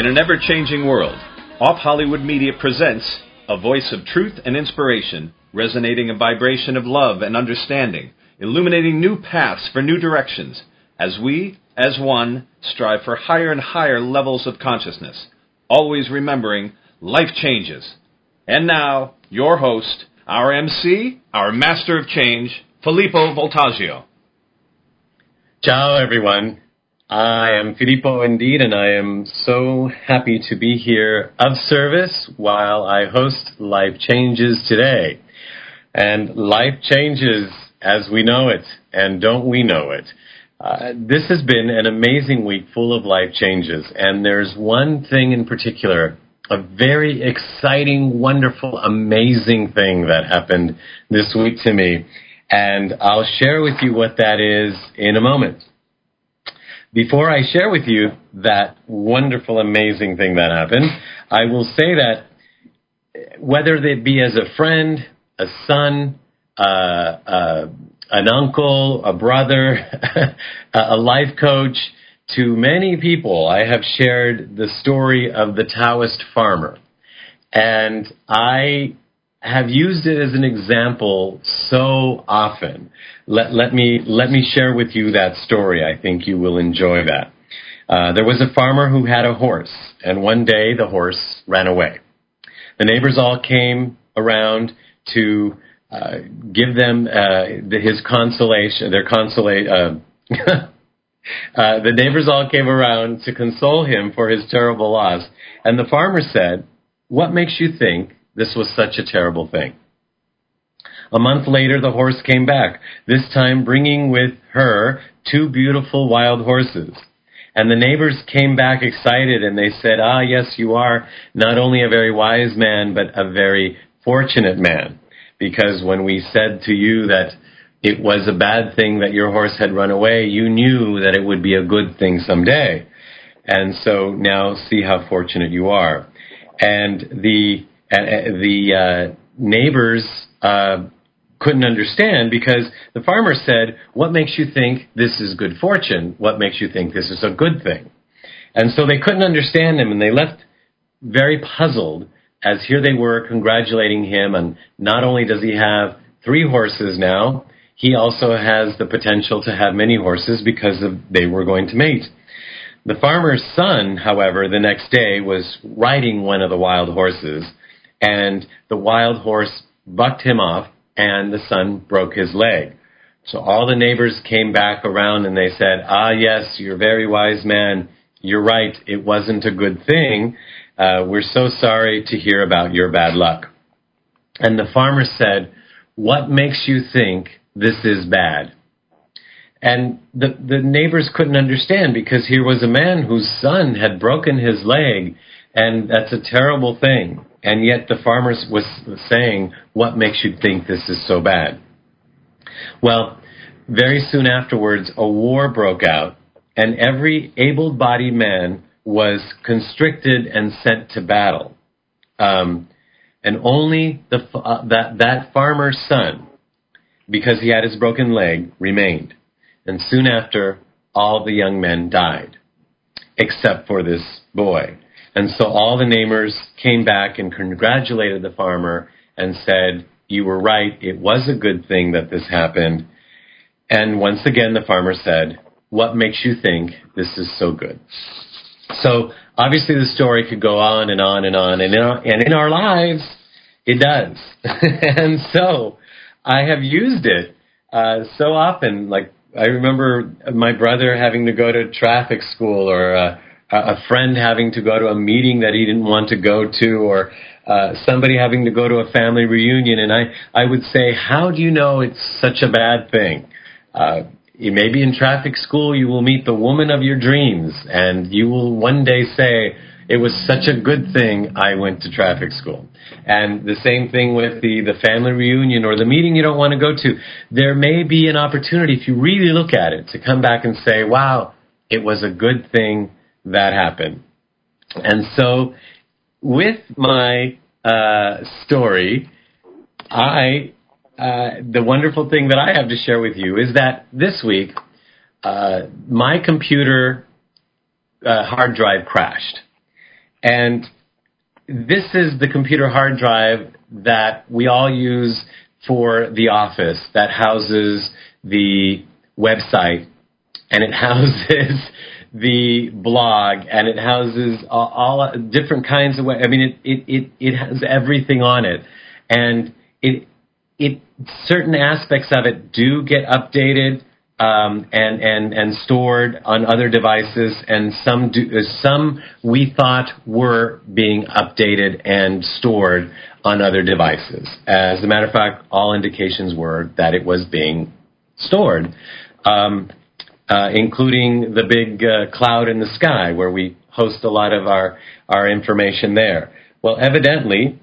In an ever-changing world, Off Hollywood Media presents a voice of truth and inspiration, resonating a vibration of love and understanding, illuminating new paths for new directions, as we, as one, strive for higher and higher levels of consciousness, always remembering life changes. And now, your host, our MC, our master of change, Filippo Voltaggio. Ciao, everyone. I am Filippo indeed, and I am so happy to be here of service while I host Life Changes today. And life changes as we know it, and don't we know it. This has been an amazing week full of life changes, and there's one thing in particular, a very exciting, wonderful, amazing thing that happened this week to me, and I'll share with you what that is in a moment. Before I share with you that wonderful, amazing thing that happened, I will say that whether it be as a friend, a son, an uncle, a brother, a life coach, to many people, I have shared the story of the Taoist farmer. And I have used it as an example so often. Let me share with you that story. I think you will enjoy that. There was a farmer who had a horse, and one day the horse ran away. The neighbors all came around to give them his consolation. The neighbors all came around to console him for his terrible loss, and the farmer said, "What makes you think this was such a terrible thing?" A month later, the horse came back, this time bringing with her 2 beautiful wild horses. And the neighbors came back excited, and they said, "Ah, yes, you are not only a very wise man, but a very fortunate man. Because when we said to you that it was a bad thing that your horse had run away, you knew that it would be a good thing someday. And so now see how fortunate you are." And the neighbors couldn't understand, because the farmer said, "What makes you think this is good fortune? What makes you think this is a good thing?" And so they couldn't understand him, and they left very puzzled, as here they were congratulating him, and not only does he have 3 horses now, he also has the potential to have many horses because they were going to mate. The farmer's son, however, the next day was riding one of the wild horses, and the wild horse bucked him off, and the son broke his leg. So all the neighbors came back around, and they said, "Ah, yes, you're a very wise man. You're right. It wasn't a good thing. We're so sorry to hear about your bad luck." And the farmer said, "What makes you think this is bad?" And the neighbors couldn't understand, because here was a man whose son had broken his leg, and that's a terrible thing. And yet the farmer was saying, "What makes you think this is so bad?" Well, very soon afterwards, a war broke out, and every able-bodied man was constricted and sent to battle. And only that farmer's son, because he had his broken leg, remained. And soon after, all the young men died, except for this boy. And so all the neighbors came back and congratulated the farmer and said, "You were right, it was a good thing that this happened." And once again, the farmer said, "What makes you think this is so good?" So obviously the story could go on and on and on, and in our lives, it does. And so I have used it so often. Like, I remember my brother having to go to traffic school, or a friend having to go to a meeting that he didn't want to go to, or somebody having to go to a family reunion. And I would say, "How do you know it's such a bad thing?" Maybe in traffic school you will meet the woman of your dreams, and you will one day say, "It was such a good thing I went to traffic school." And the same thing with the family reunion or the meeting you don't want to go to. There may be an opportunity, if you really look at it, to come back and say, "Wow, it was a good thing that happened." And so with my story, the wonderful thing that I have to share with you is that this week, my computer hard drive crashed. And this is the computer hard drive that we all use for the office, that houses the website, and it houses the blog, and it houses all different kinds of. I mean, it has everything on it, and it certain aspects of it do get updated and stored on other devices, and some we thought were being updated and stored on other devices. As a matter of fact, all indications were that it was being stored, including the big cloud in the sky where we host a lot of our information there. Well, evidently,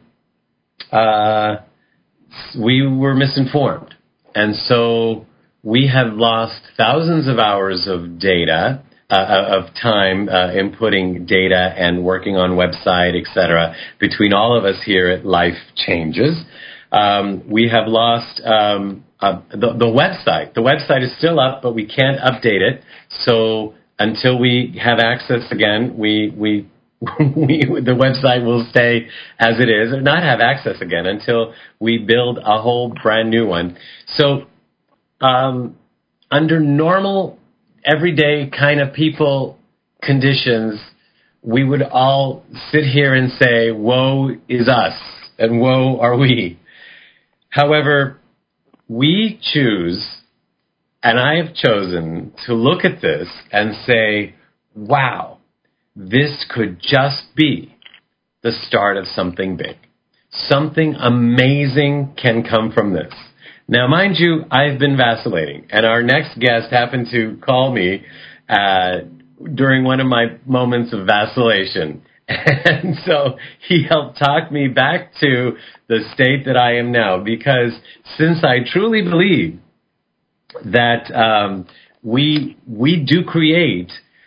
we were misinformed, and so we have lost thousands of hours of data, of time inputting data and working on website, etc. between all of us here at Life Changes. We have lost the website. The website is still up, but we can't update it. So until we have access again, the website will stay as it is, or not have access again until we build a whole brand new one. So under normal, everyday kind of people conditions, we would all sit here and say, woe is us, and woe are we. However, we choose, and I have chosen, to look at this and say, wow, this could just be the start of something big. Something amazing can come from this. Now, mind you, I've been vacillating, and our next guest happened to call me during one of my moments of vacillation. And so he helped talk me back to the state that I am now, because since I truly believe that we do create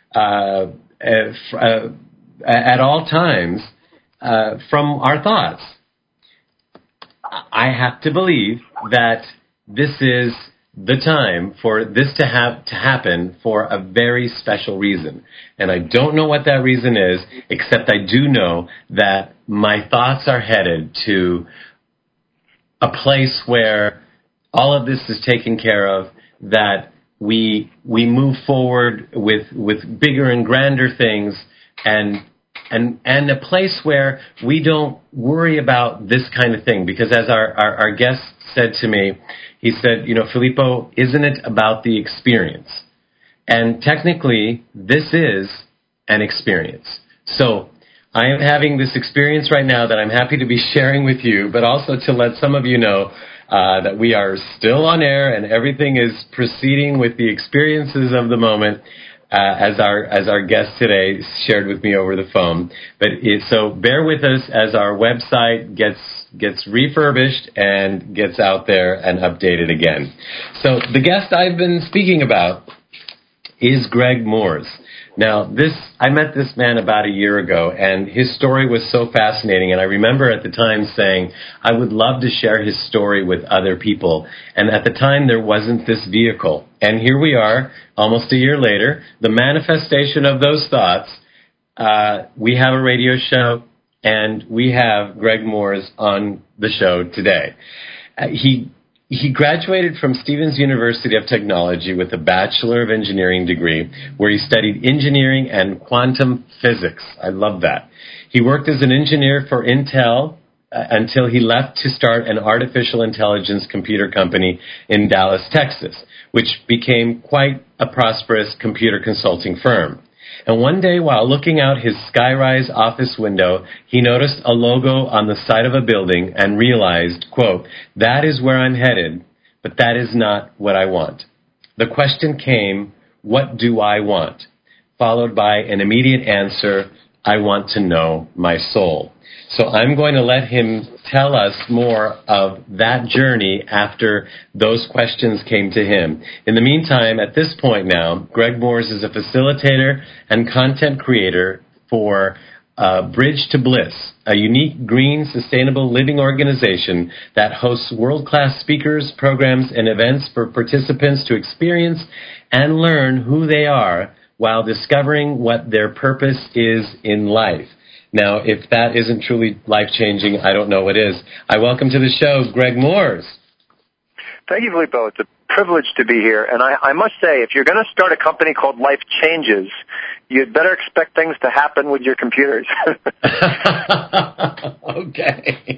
at all times from our thoughts, I have to believe that this is the time for this to happen for a very special reason. And I don't know what that reason is, except I do know that my thoughts are headed to a place where all of this is taken care of, that we move forward with bigger and grander things, and a place where we don't worry about this kind of thing. Because as our guest said to me, he said, Filippo, isn't it about the experience? And technically, this is an experience. So I am having this experience right now that I'm happy to be sharing with you, but also to let some of you know that we are still on air and everything is proceeding with the experiences of the moment, as our guest today shared with me over the phone. So bear with us as our website gets refurbished and gets out there and updated again. So the guest I've been speaking about is Greg Moores. Now, I met this man about a year ago, and his story was so fascinating, and I remember at the time saying, I would love to share his story with other people, and at the time there wasn't this vehicle. And here we are, almost a year later, the manifestation of those thoughts. We have a radio show, and we have Greg Moores on the show today. He graduated from Stevens University of Technology with a Bachelor of Engineering degree, where he studied engineering and quantum physics. I love that. He worked as an engineer for Intel until he left to start an artificial intelligence computer company in Dallas, Texas, which became quite a prosperous computer consulting firm. And one day, while looking out his skyrise office window, he noticed a logo on the side of a building and realized, quote, that is where I'm headed, but that is not what I want. The question came, what do I want? Followed by an immediate answer, I want to know my soul. So I'm going to let him tell us more of that journey after those questions came to him. In the meantime, at this point now, Greg Moores is a facilitator and content creator for Bridge to Bliss, a unique green, sustainable living organization that hosts world-class speakers, programs, and events for participants to experience and learn who they are while discovering what their purpose is in life. Now, if that isn't truly life-changing, I don't know what is. I welcome to the show Greg Moores. Thank you, Filippo. It's a privilege to be here. And I must say, if you're going to start a company called Life Changes, you'd better expect things to happen with your computers. Okay.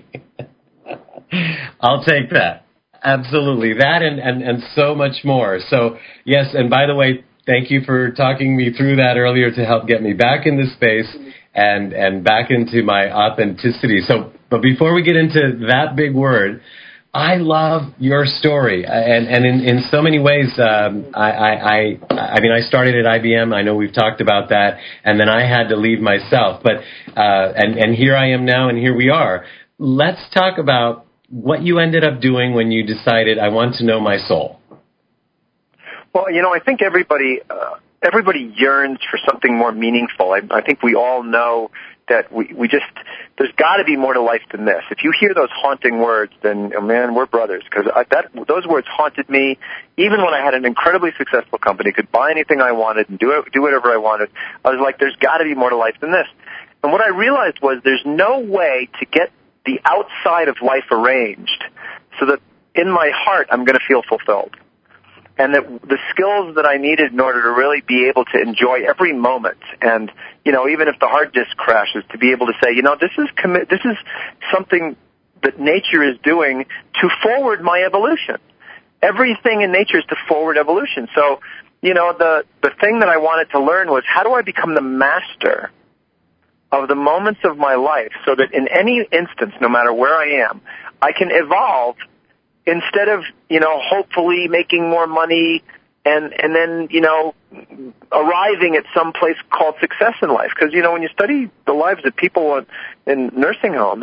I'll take that. Absolutely. That and so much more. So, yes, and by the way, thank you for talking me through that earlier to help get me back in this space and back into my authenticity. So, but before we get into that big word, I love your story, and in so many ways, I mean, I started at IBM. I know we've talked about that, and then I had to leave myself. But and here I am now, and here we are. Let's talk about what you ended up doing when you decided I want to know my soul. Well, I think everybody yearns for something more meaningful. I think we all know that we just, there's got to be more to life than this. If you hear those haunting words, then, oh man, we're brothers, because those words haunted me even when I had an incredibly successful company, could buy anything I wanted and do whatever I wanted. I was like, there's got to be more to life than this. And what I realized was there's no way to get the outside of life arranged so that in my heart I'm going to feel fulfilled. And that the skills that I needed in order to really be able to enjoy every moment, and even if the hard disk crashes, to be able to say, this is something that nature is doing to forward my evolution. Everything in nature is to forward evolution. So, the thing that I wanted to learn was, how do I become the master of the moments of my life, so that in any instance, no matter where I am, I can evolve instead of, hopefully making more money and then, arriving at some place called success in life. Because, when you study the lives of people in nursing homes,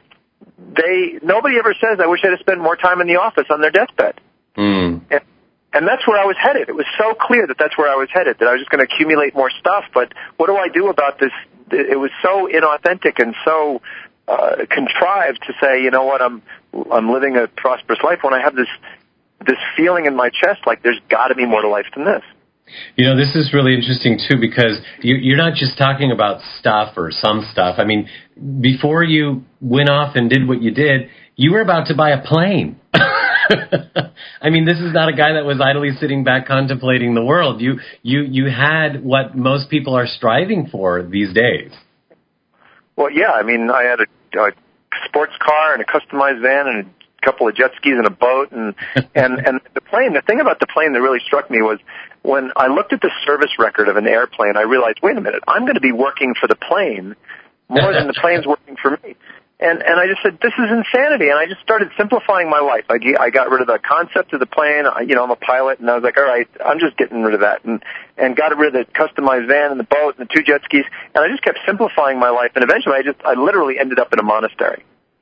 nobody ever says, I wish I had spent more time in the office on their deathbed. Mm. And that's where I was headed. It was so clear that that's where I was headed, that I was just going to accumulate more stuff. But what do I do about this? It was so inauthentic and so contrived to say, you know what, I'm living a prosperous life, when I have this feeling in my chest like there's got to be more to life than this. This is really interesting, too, because you're not just talking about stuff or some stuff. I mean, before you went off and did what you did, you were about to buy a plane. I mean, this is not a guy that was idly sitting back contemplating the world. You had what most people are striving for these days. Well, yeah, I mean, I had a sports car and a customized van and a couple of jet skis and a boat and the plane. The thing about the plane that really struck me was when I looked at the service record of an airplane, I realized, wait a minute, I'm going to be working for the plane more than the plane's working for me. And I just said, this is insanity. And I just started simplifying my life. I got rid of the concept of the plane. I'm a pilot, and I was like, all right, I'm just getting rid of that. And got rid of the customized van and the boat and the 2 jet skis. And I just kept simplifying my life. And eventually I literally ended up in a monastery.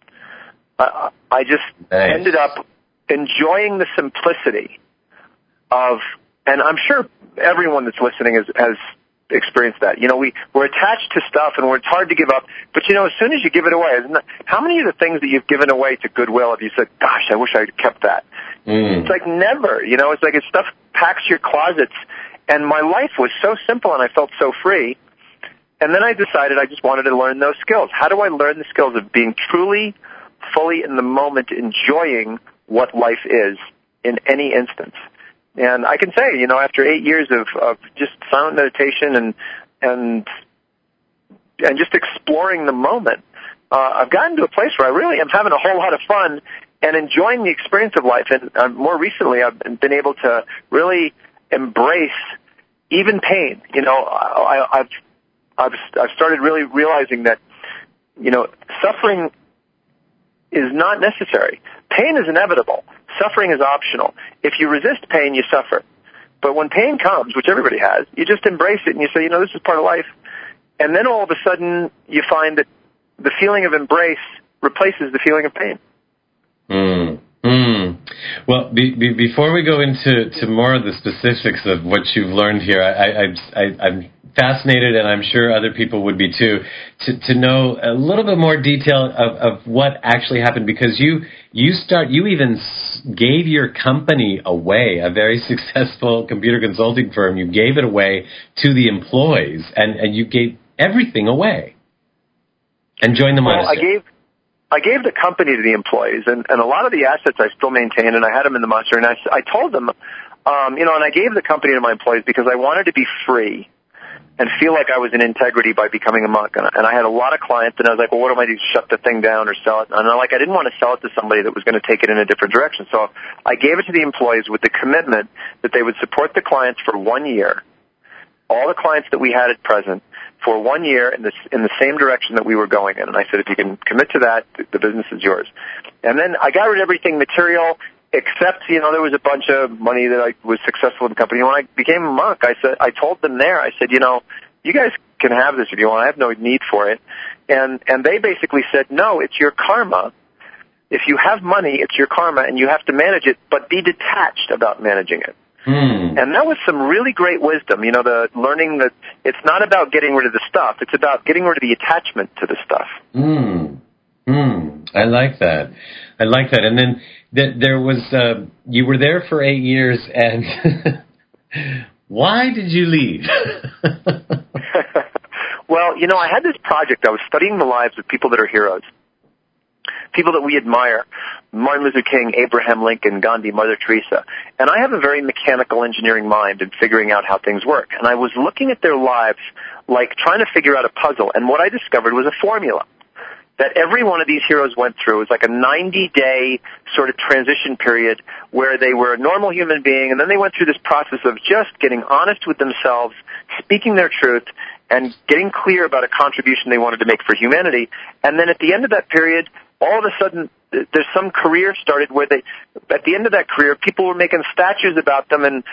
I just ended up enjoying the simplicity of, and I'm sure everyone that's listening has experienced that. We're attached to stuff, and it's hard to give up. But, as soon as you give it away, how many of the things that you've given away to Goodwill have you said, gosh, I wish I had kept that? Mm. It's like never. It's like stuff packs your closets. And my life was so simple, and I felt so free. And then I decided I just wanted to learn those skills. How do I learn the skills of being truly, fully in the moment, enjoying what life is in any instance? And I can say, after 8 years of just silent meditation and just exploring the moment, I've gotten to a place where I really am having a whole lot of fun and enjoying the experience of life. And more recently, I've been able to really embrace even pain. I've started really realizing that, suffering is not necessary. Pain is inevitable. Suffering is optional. If you resist pain, you suffer. But when pain comes, which everybody has, you just embrace it and you say, this is part of life. And then all of a sudden, you find that the feeling of embrace replaces the feeling of pain. Well, before we go into more of the specifics of what you've learned here, I'm fascinated, and I'm sure other people would be too, to know a little bit more detail of what actually happened, because you even gave your company away, a very successful computer consulting firm. You gave it away to the employees, and you gave everything away. And join the monastery. I gave the company to the employees, and a lot of the assets I still maintain, and I had them in the monastery, and I told them, and I gave the company to my employees because I wanted to be free and feel like I was in integrity by becoming a monk. And I had a lot of clients, and I was like, well, what do I do? Shut the thing down or sell it? And I didn't want to sell it to somebody that was going to take it in a different direction. So I gave it to the employees with the commitment that they would support the clients for 1 year, all the clients that we had at present, for 1 year in the same direction that we were going in. And I said, if you can commit to that, the business is yours. And then I got rid of everything material, except, there was a bunch of money that I was successful in the company. When I became a monk, I told them there, I said, you guys can have this if you want. I have no need for it. And they basically said, no, it's your karma. If you have money, it's your karma, and you have to manage it, but be detached about managing it. And that was some really great wisdom, the learning that it's not about getting rid of the stuff. It's about getting rid of the attachment to the stuff. I like that. And then there was, you were there for 8 years, and why did you leave? Well, I had this project. I was studying the lives of people that are heroes, people that we admire. Martin Luther King, Abraham Lincoln, Gandhi, Mother Teresa. And I have a very mechanical engineering mind in figuring out how things work. And I was looking at their lives like trying to figure out a puzzle. And what I discovered was a formula that every one of these heroes went through. It was like a 90-day sort of transition period where they were a normal human being, and then they went through this process of just getting honest with themselves, speaking their truth, and getting clear about a contribution they wanted to make for humanity. And then at the end of that period, all of a sudden, there's some career started where at the end of that career, people were making statues about them, and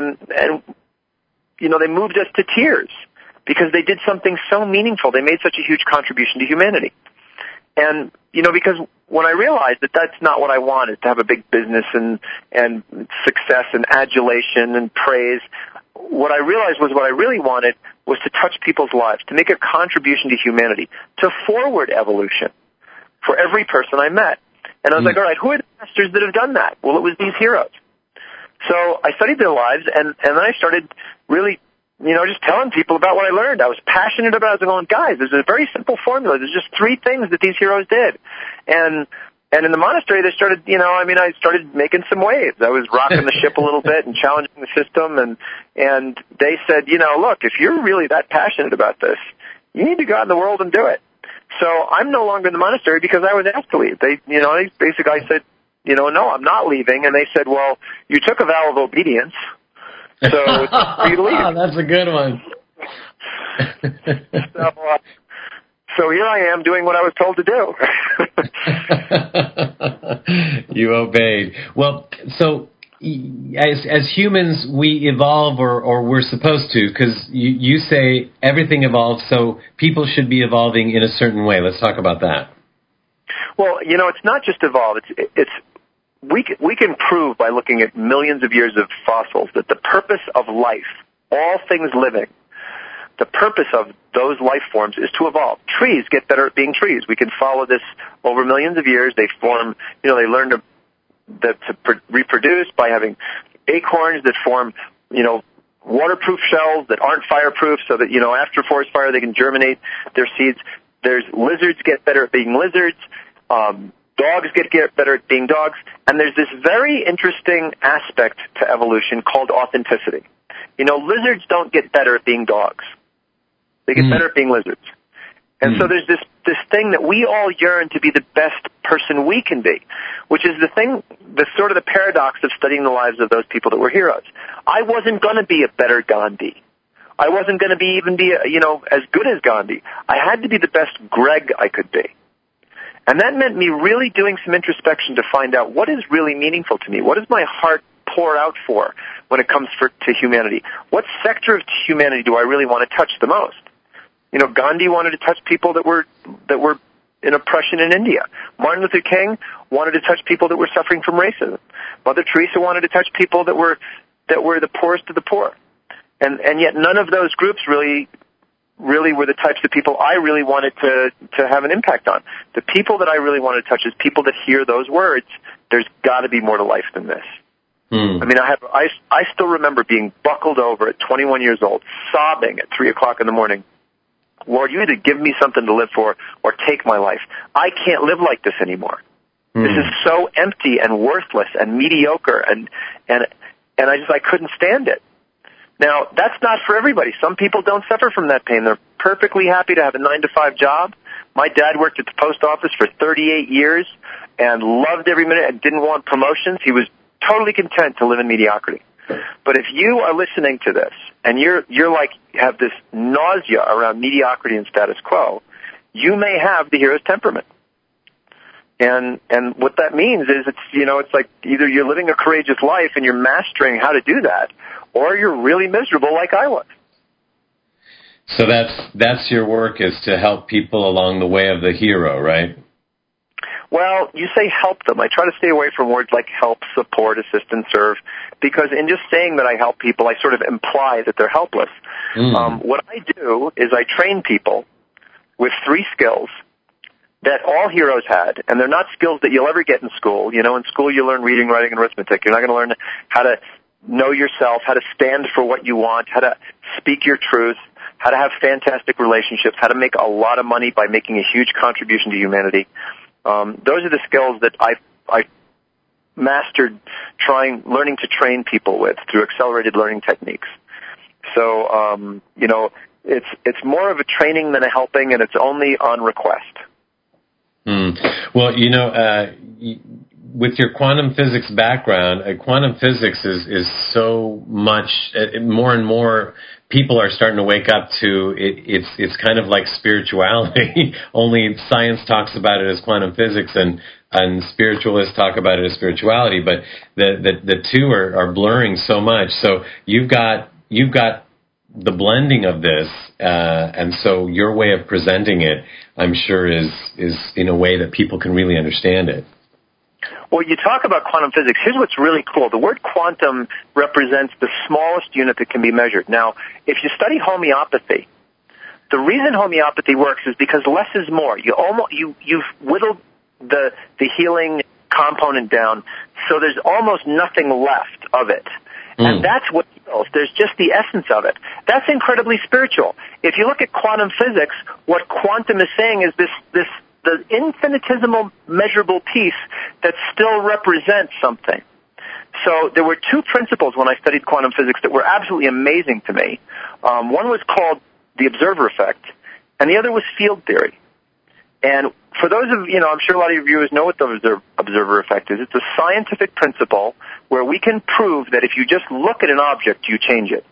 they moved us to tears because they did something so meaningful. They made such a huge contribution to humanity. And, because when I realized that that's not what I wanted, to have a big business and success and adulation and praise, what I realized was what I really wanted was to touch people's lives, to make a contribution to humanity, to forward evolution for every person I met. And I was like, all right, who are the masters that have done that? Well, it was these heroes. So I studied their lives, and then I started really, just telling people about what I learned. I was passionate about it. I was going, guys, there's a very simple formula. There's just 3 things that these heroes did. And in the monastery, they started, I started making some waves. I was rocking the ship a little bit and challenging the system. And they said, look, if you're really that passionate about this, you need to go out in the world and do it. So I'm no longer in the monastery because I was asked to leave. I said, no, I'm not leaving. And they said, well, you took a vow of obedience, so it's for you to leave. That's a good one. So here I am doing what I was told to do. You obeyed. Well, so as humans, we evolve, or we're supposed to, because you say everything evolves, so people should be evolving in a certain way. Let's talk about that. Well, it's not just evolve. We can prove by looking at millions of years of fossils that the purpose of life, all things living, the purpose of those life forms is to evolve. Trees get better at being trees. We can follow this over millions of years. They form, they learn to reproduce by having acorns that form, waterproof shells that aren't fireproof, so that, after forest fire they can germinate their seeds. There's lizards get better at being lizards. Dogs get better at being dogs. And there's this very interesting aspect to evolution called authenticity. Lizards don't get better at being dogs. They get better at being lizards. And so there's this thing that we all yearn to be the best person we can be, which is the sort of the paradox of studying the lives of those people that were heroes. I wasn't going to be a better Gandhi. I wasn't going to be as good as Gandhi. I had to be the best Greg I could be. And that meant me really doing some introspection to find out what is really meaningful to me. What does my heart pour out for when it comes to humanity? What sector of humanity do I really want to touch the most? Gandhi wanted to touch people that were in oppression in India. Martin Luther King wanted to touch people that were suffering from racism. Mother Teresa wanted to touch people that were the poorest of the poor. And yet none of those groups really were the types of people I really wanted to have an impact on. The people that I really wanted to touch is people that hear those words. There's got to be more to life than this. I still remember being buckled over at 21 years old, sobbing at 3:00 in the morning, Lord, you either give me something to live for or take my life. I can't live like this anymore. This is so empty and worthless and mediocre, and I couldn't stand it. Now, that's not for everybody. Some people don't suffer from that pain. They're perfectly happy to have a 9-to-5 job. My dad worked at the post office for 38 years and loved every minute and didn't want promotions. He was totally content to live in mediocrity. But if you are listening to this and you're like, have this nausea around mediocrity and status quo, you may have the hero's temperament. And what that means is it's like either you're living a courageous life and you're mastering how to do that, or you're really miserable like I was. So that's your work, is to help people along the way of the hero, right? Well, you say help them. I try to stay away from words like help, support, assist, and serve, because in just saying that I help people, I sort of imply that they're helpless. What I do is I train people with 3 skills that all heroes had, and they're not skills that you'll ever get in school. In school you learn reading, writing, and arithmetic. You're not going to learn how to know yourself, how to stand for what you want, how to speak your truth, how to have fantastic relationships, how to make a lot of money by making a huge contribution to humanity. Those are the skills that I mastered learning to train people with through accelerated learning techniques. So, it's more of a training than a helping, and it's only on request. Well, with your quantum physics background, quantum physics is so much, more and more people are starting to wake up to it. It's kind of like spirituality, only science talks about it as quantum physics and spiritualists talk about it as spirituality, but the two are blurring so much. So you've got the blending of this, and so your way of presenting it, I'm sure, is in a way that people can really understand it. Well, you talk about quantum physics. Here's what's really cool. The word quantum represents the smallest unit that can be measured. Now, if you study homeopathy, the reason homeopathy works is because less is more. You've whittled the healing component down, so there's almost nothing left of it. And that's what heals. There's just the essence of it. That's incredibly spiritual. If you look at quantum physics, what quantum is saying is the infinitesimal measurable piece that still represents something. So there were 2 principles when I studied quantum physics that were absolutely amazing to me. One was called the observer effect, and the other was field theory. And for those of, I'm sure a lot of your viewers know what the observer effect is. It's a scientific principle where we can prove that if you just look at an object, you change it.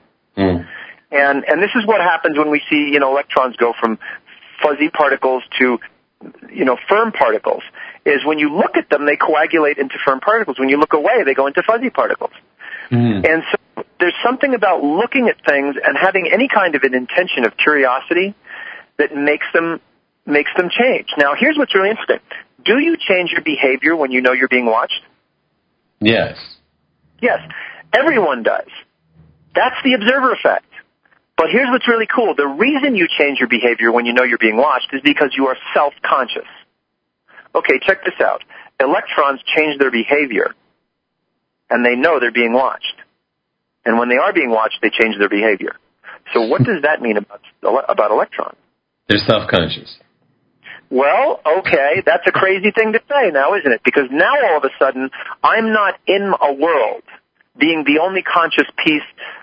And this is what happens when we see, electrons go from fuzzy particles to, firm particles, is when you look at them, they coagulate into firm particles. When you look away, they go into fuzzy particles. And so there's something about looking at things and having any kind of an intention of curiosity that makes them change. Now, here's what's really interesting. Do you change your behavior when you know you're being watched? Yes. Yes. Everyone does. That's the observer effect. But here's what's really cool. The reason you change your behavior when you know you're being watched is because you are self-conscious. Okay, check this out. Electrons change their behavior, and they know they're being watched. And when they are being watched, they change their behavior. So what does that mean about electrons? They're self-conscious. Well, okay, that's a crazy thing to say now, isn't it? Because now all of a sudden, I'm not in a world being the only conscious piece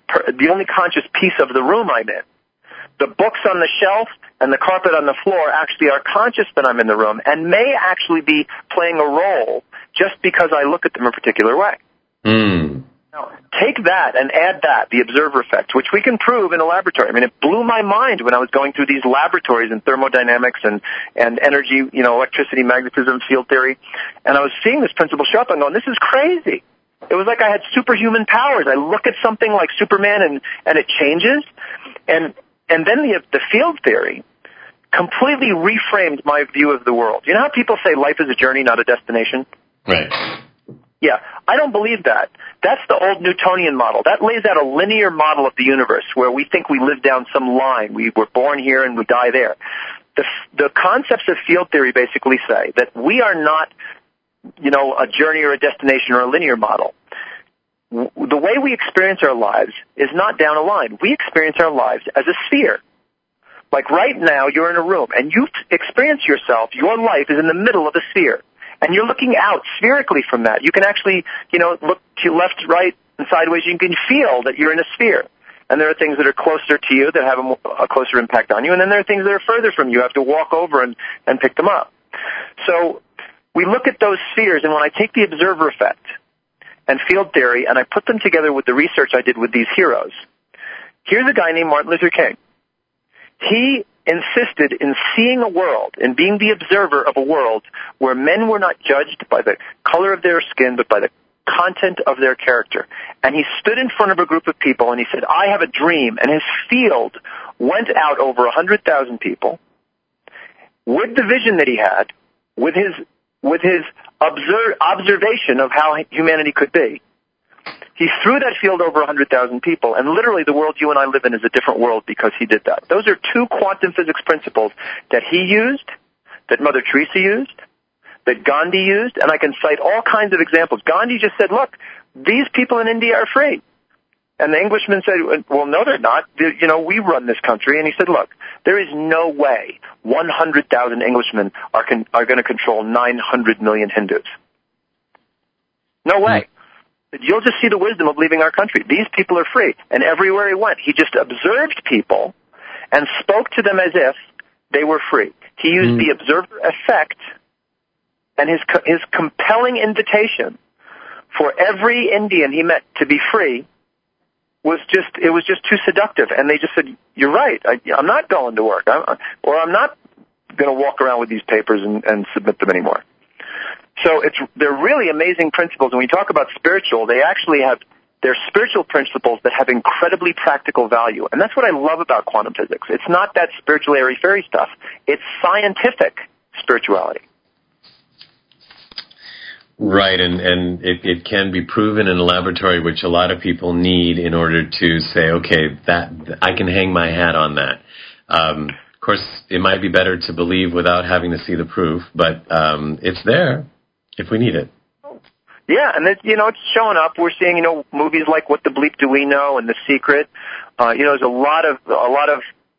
of the room I'm in. The books on the shelf and the carpet on the floor actually are conscious that I'm in the room and may actually be playing a role just because I look at them a particular way. Now, take that and add that, the observer effect, which we can prove in a laboratory. I mean, it blew my mind when I was going through these laboratories in thermodynamics and energy, electricity, magnetism, field theory, and I was seeing this principle show up and going, this is crazy. It was like I had superhuman powers. I look at something like Superman and it changes, and then the field theory completely reframed my view of the world. You know how people say life is a journey, not a destination? Right. Yeah, I don't believe that. That's the old Newtonian model. That lays out a linear model of the universe where we think we live down some line. We were born here and we die there. The concepts of field theory basically say that we are not, a journey or a destination or a linear model. The way we experience our lives is not down a line. We experience our lives as a sphere. Like right now, you're in a room, and you experience yourself, your life is in the middle of a sphere. And you're looking out spherically from that. You can actually, look to your left, right, and sideways. You can feel that you're in a sphere. And there are things that are closer to you that have a closer impact on you. And then there are things that are further from you. You have to walk over and pick them up. So we look at those spheres, and when I take the observer effect and field theory, and I put them together with the research I did with these heroes, here's a guy named Martin Luther King. He insisted in seeing a world, and being the observer of a world where men were not judged by the color of their skin, but by the content of their character. And he stood in front of a group of people, and he said, I have a dream. And his field went out over 100,000 people with the vision that he had, with his observation of how humanity could be. He threw that field over 100,000 people, and literally the world you and I live in is a different world because he did that. Those are two quantum physics principles that he used, that Mother Teresa used, that Gandhi used, and I can cite all kinds of examples. Gandhi just said, look, these people in India are free. And the Englishman said, well, no, they're not. We run this country. And he said, look, there is no way 100,000 Englishmen are going to control 900 million Hindus. No way. You'll just see the wisdom of leaving our country. These people are free. And everywhere he went, he just observed people and spoke to them as if they were free. He used the observer effect, and his compelling invitation for every Indian he met to be free was just too seductive. And they just said, you're right. I'm not going to work. I'm not going to walk around with these papers and submit them anymore. So they're really amazing principles. When we talk about spiritual, they're spiritual principles that have incredibly practical value. And that's what I love about quantum physics. It's not that spiritual airy-fairy stuff. It's scientific spirituality. Right, and it can be proven in a laboratory, which a lot of people need in order to say, okay, that I can hang my hat on that. Of course, it might be better to believe without having to see the proof, but it's there if we need it. Yeah, and it's showing up. We're seeing, movies like What the Bleep Do We Know and The Secret. There's a lot of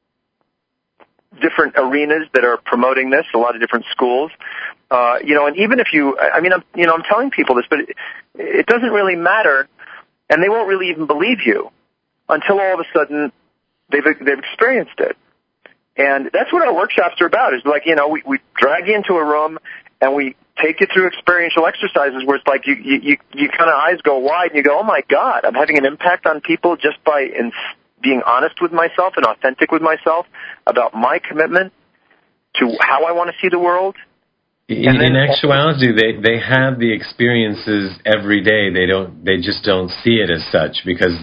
different arenas that are promoting this, a lot of different schools. And even if I'm telling people this, but it doesn't really matter, and they won't really even believe you until all of a sudden they've experienced it. And that's what our workshops are about, is like, we drag you into a room and we take you through experiential exercises where it's like you kind of eyes go wide and you go, oh my God, I'm having an impact on people just by being honest with myself and authentic with myself about my commitment to how I want to see the world. In actuality, they have the experiences every day. They just don't see it as such because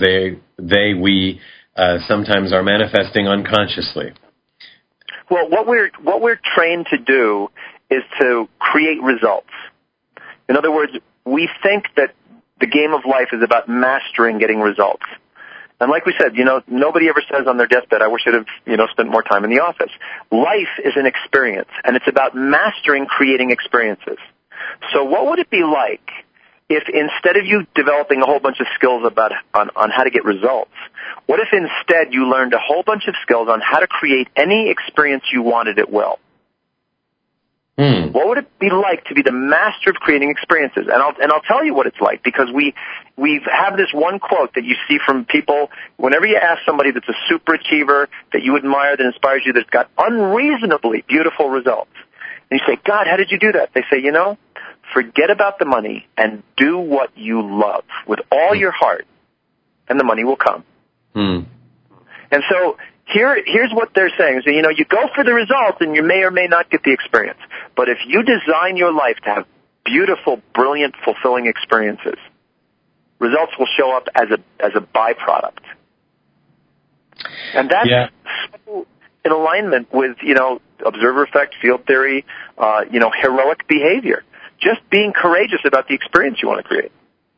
we sometimes are manifesting unconsciously. Well, what we're trained to do is to create results. In other words, we think that the game of life is about mastering getting results. And like we said, nobody ever says on their deathbed, I wish I'd have, spent more time in the office. Life is an experience, and it's about mastering creating experiences. So what would it be like if instead of you developing a whole bunch of skills on how to get results, what if instead you learned a whole bunch of skills on how to create any experience you wanted at will? What would it be like to be the master of creating experiences? And I'll tell you what it's like, because we have this one quote that you see from people whenever you ask somebody that's a super achiever that you admire, that inspires you, that's got unreasonably beautiful results. And you say, God, how did you do that? They say, forget about the money and do what you love with all your heart, and the money will come. And so here's what they're saying. So, you go for the results and you may or may not get the experience. But if you design your life to have beautiful, brilliant, fulfilling experiences, results will show up as a byproduct. And that's so in alignment with, observer effect, field theory, heroic behavior. Just being courageous about the experience you want to create.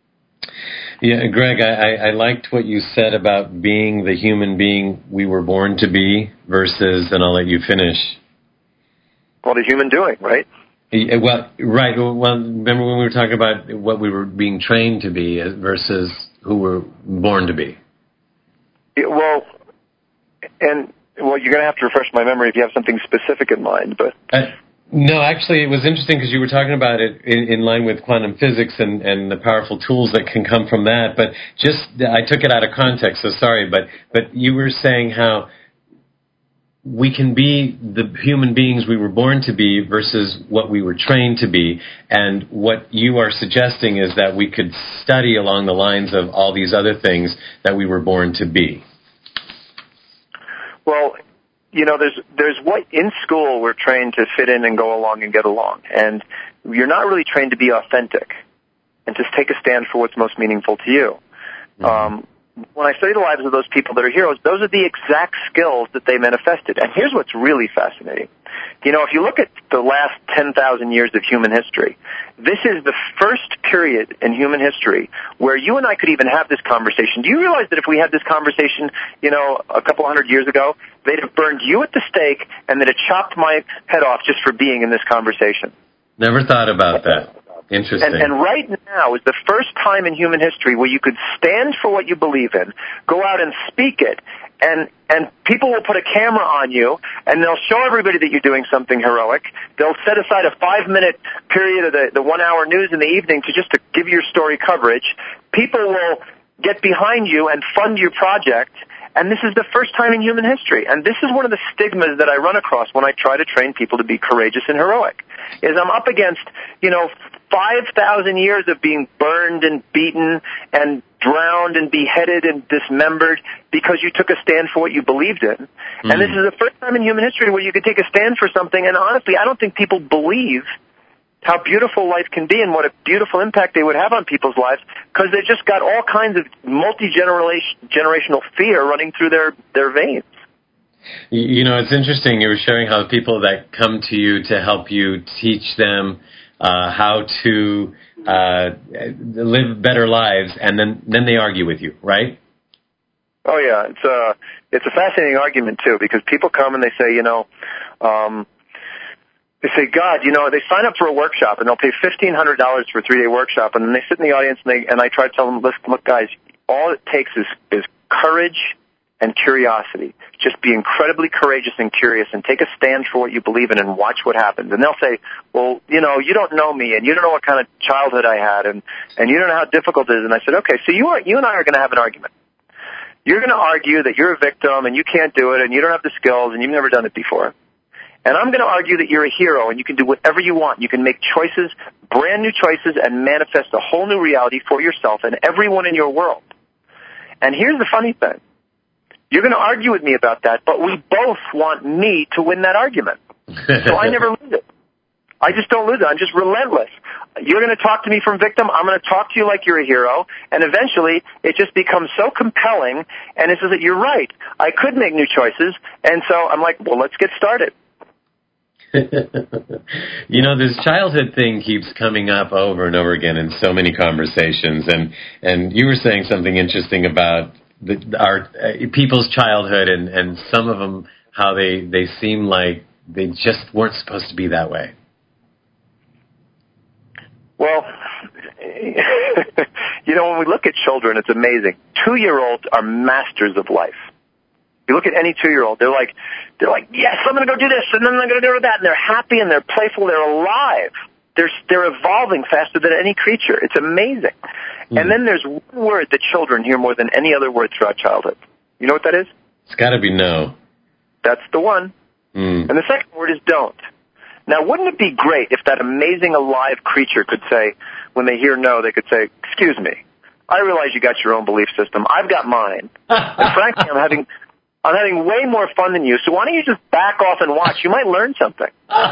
Yeah, Greg, I liked what you said about being the human being we were born to be versus, and I'll let you finish. Well, the human doing, right? Well, right. Well, remember when we were talking about what we were being trained to be versus who we're born to be? Well, and Well, you're going to have to refresh my memory if you have something specific in mind. But no, actually, it was interesting because you were talking about it in line with quantum physics and the powerful tools that can come from that. But I took it out of context, so sorry. But you were saying how we can be the human beings we were born to be versus what we were trained to be. And what you are suggesting is that we could study along the lines of all these other things that we were born to be. Well, there's what in school we're trained to fit in and go along and get along. And you're not really trained to be authentic and just take a stand for what's most meaningful to you. Mm-hmm. When I study the lives of those people that are heroes, those are the exact skills that they manifested. And here's what's really fascinating. If you look at the last 10,000 years of human history, this is the first period in human history where you and I could even have this conversation. Do you realize that if we had this conversation, a couple hundred years ago, they'd have burned you at the stake and they'd have chopped my head off just for being in this conversation? Never thought about that. Interesting. And right now is the first time in human history where you could stand for what you believe in, go out and speak it, and people will put a camera on you, and they'll show everybody that you're doing something heroic. They'll set aside a 5-minute period of the 1-hour news in the evening to give your story coverage. People will get behind you and fund your project. And this is the first time in human history. And this is one of the stigmas that I run across when I try to train people to be courageous and heroic, is I'm up against, 5,000 years of being burned and beaten and drowned and beheaded and dismembered because you took a stand for what you believed in. Mm-hmm. And this is the first time in human history where you could take a stand for something. And honestly, I don't think people believe how beautiful life can be and what a beautiful impact they would have on people's lives, because they've just got all kinds of multi-generational fear running through their veins. It's interesting. You were sharing how people that come to you to help you teach them how to live better lives, and then they argue with you, right? Oh, yeah. It's a fascinating argument, too, because people come and they say, they say, God, they sign up for a workshop and they'll pay $1,500 for a 3-day workshop, and then they sit in the audience and I try to tell them, look, guys, all it takes is courage and curiosity. Just be incredibly courageous and curious and take a stand for what you believe in and watch what happens. And they'll say, well, you don't know me and you don't know what kind of childhood I had and you don't know how difficult it is. And I said, okay, so you and I are going to have an argument. You're going to argue that you're a victim and you can't do it and you don't have the skills and you've never done it before. And I'm going to argue that you're a hero and you can do whatever you want. You can make choices, brand new choices, and manifest a whole new reality for yourself and everyone in your world. And here's the funny thing. You're going to argue with me about that, but we both want me to win that argument. So I never lose it. I just don't lose it. I'm just relentless. You're going to talk to me from victim. I'm going to talk to you like you're a hero. And eventually, it just becomes so compelling. And it says that you're right. I could make new choices. And so I'm like, well, let's get started. This childhood thing keeps coming up over and over again in so many conversations. And you were saying something interesting about our people's childhood and some of them, how they seem like they just weren't supposed to be that way. Well, when we look at children, it's amazing. 2-year-olds are masters of life. If you look at any 2-year-old, they're like, yes, I'm going to go do this, and then I'm going to do that, and they're happy and they're playful, they're alive. They're evolving faster than any creature. It's amazing. Mm. And then there's one word that children hear more than any other word throughout childhood. You know what that is? It's got to be no. That's the one. Mm. And the second word is don't. Now, wouldn't it be great if that amazing alive creature could say, when they hear no, they could say, excuse me, I realize you got your own belief system. I've got mine. And frankly, I'm having way more fun than you, so why don't you just back off and watch? You might learn something.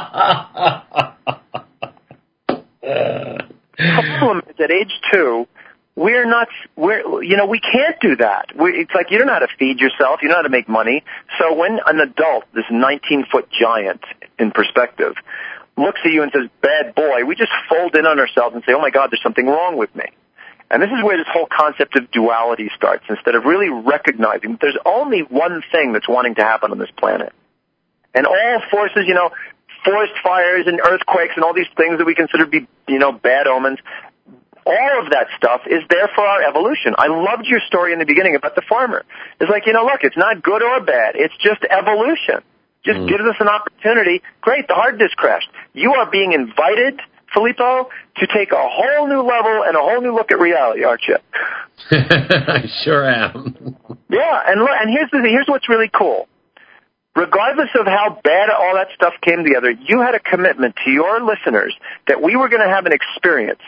The problem is at age 2, we can't do that. It's like you don't know how to feed yourself, you don't know how to make money. So when an adult, this 19-foot giant in perspective, looks at you and says, bad boy, we just fold in on ourselves and say, oh my God, there's something wrong with me. And this is where this whole concept of duality starts, instead of really recognizing that there's only one thing that's wanting to happen on this planet. And all forces, forest fires and earthquakes and all these things that we consider to be, bad omens, all of that stuff is there for our evolution. I loved your story in the beginning about the farmer. It's like, look, it's not good or bad. It's just evolution. Just gives us an opportunity. Great, the hard disk crashed. You are being invited, Filippo, to take a whole new level and a whole new look at reality, aren't you? I sure am. Yeah, and here's what's really cool. Regardless of how bad all that stuff came together, you had a commitment to your listeners that we were going to have an experience